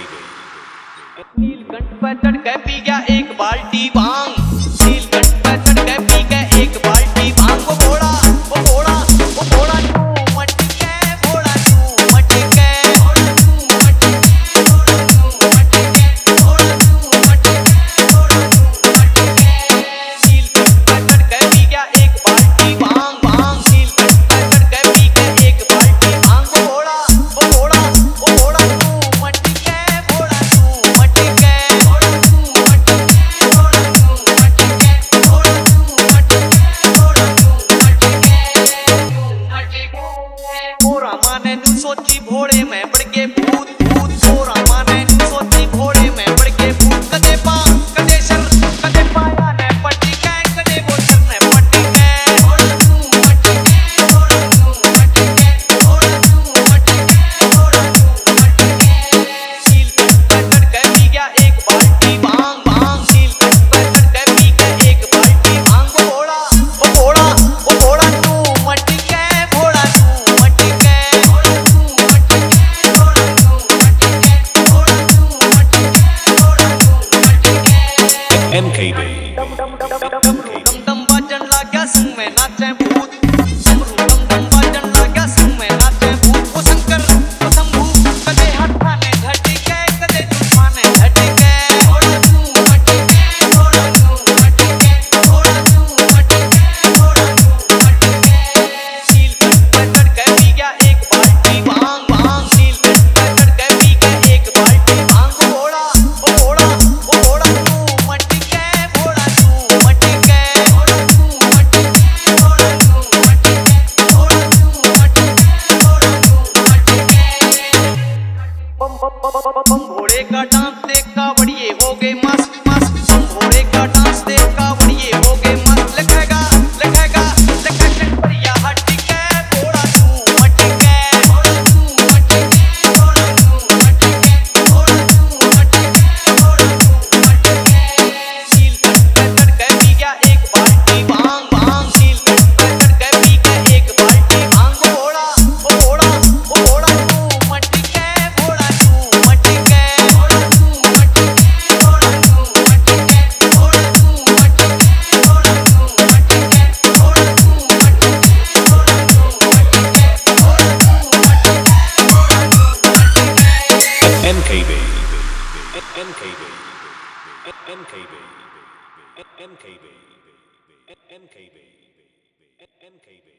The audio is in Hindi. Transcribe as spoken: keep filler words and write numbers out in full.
नीलकंठ पे चढ़ के पी गया एक बाल्टी भांग। नीलकंठ पे चढ़ के पी गया एक बाल्टी भांग। वो घोड़ा वो घोड़ा वो घोड़ा तू मट के घोड़ा तू मट के घोड़ा तू मट के घोड़ा तू मट के घोड़ा तू मट के घोड़ा तू मट के। नीलकंठ पे चढ़ के पी गया एक बाल्टी भांग भांग। नीलकंठ पे चढ़ के पी गया एक बाल्टी भांग। वो घोड़ा वो घोड़ा वो घोड़ा तू मट के घोड़ा तू मट के घोड़ा तू मट के घोड़ा तू मट के घोड़ा तू मट के घोड़ा तू मट के। मोरा माने नू सोची घोड़े में बढ़ के भूत भूत। मोरा माने नू सोची घोड़े में बढ़ के भूत। कदे पा कदे सर कदे पाया ने पट्टी के कदे वो सर ने पट्टी के घोड़ा तू मट के घोड़ा तू मट के घोड़ा तू मट के घोड़ा तू मट के। नीलकंठ पे चढ़ के पी गया एक बाल्टी भांग भांग। नीलकंठ पे चढ़ के पी गया एक बाल्टी भांग। वो घोड़ा वो घोड़ा वो घोड़ा तू मट के घोड़ा तू मट के घोड़ा तू मट के घोड़ा तू मट के घोड़ा तू मट के घोड़ा तू मट के। M K B. डम डम बाजन लाग्या संग में नाचे भूत। डमरू डम डम बाजन लाग्या संग में नाचे भूत। वो शंकर वो शंभू कदे हाथा ने घट के कदे जुफा ने घट के घोड़ा तू मट के घोड़ा तू मट के घोड़ा तू मट के घोड़ा तू मट के। नीलकंठ पे चढ़ के पी गया एक बाल्टी भांग भांग। नीलकंठ पे चढ़ के पी गया एक बाल्टी भांग। वो घोड़ा वो घोड़ा वो घोड़ा तू मट के घोड़ा तू मट के घोड़ा तू मट के घोड़ा तू मट के घोड़ा तू मट के घोड़ा तू मट के। बम बम बम बम घोड़े का डांस देख कावड़िए हो गए मस्त मस्त। बम घोड़े का डांस देख कावड़िए हो गए मस्त। लिखेगा लिखेगा लिखे टंपरिया हट के घोड़ा तू मट के घोड़ा तू मट के घोड़ा तू मट के घोड़ा तू मट के घोड़ा तू मट के। नीलकंठ पे चढ़ के पी गया एक बाल्टी भांग भांग। नीलकंठ पे चढ़ के पी गया एक बाल्टी भांग। वो घोड़ा वो घोड़ा वो घोड़ा तू मट के घोड़ा तू मट के घोड़ा तू मट के घोड़ा तू मट के घोड़ा तू मट के घोड़ा तू मट के घोड़ा तू मट के घोड़ा तू मट के घोड़ा तू मट के घोड़ा तू मट के। M K B. M K B. M K B. M K B. M K B. M K B.